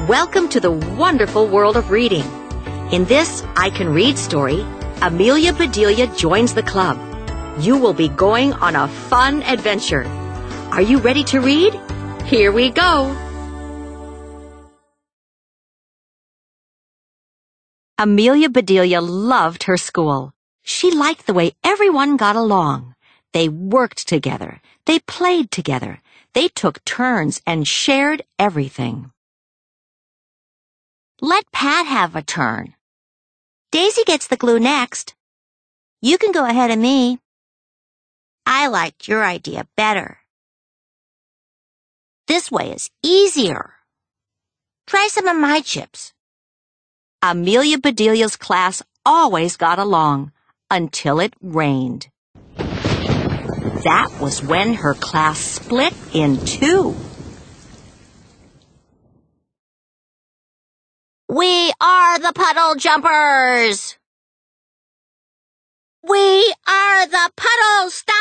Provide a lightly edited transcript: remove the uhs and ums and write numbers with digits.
Welcome to the wonderful world of reading. In this I Can Read story, Amelia Bedelia joins the club. You will be going on a fun adventure. Are you ready to read? Here we go. Amelia Bedelia loved her school. She liked the way everyone got along. They worked together. They played together. They took turns and shared everything. Let Pat have a turn. Daisy gets the glue next. You can go ahead of me. I liked your idea better. This way is easier. Try some of my chips. Amelia Bedelia's class always got along until it rained. That was when her class split in two. We are the puddle jumpers! We are the puddle stoppers!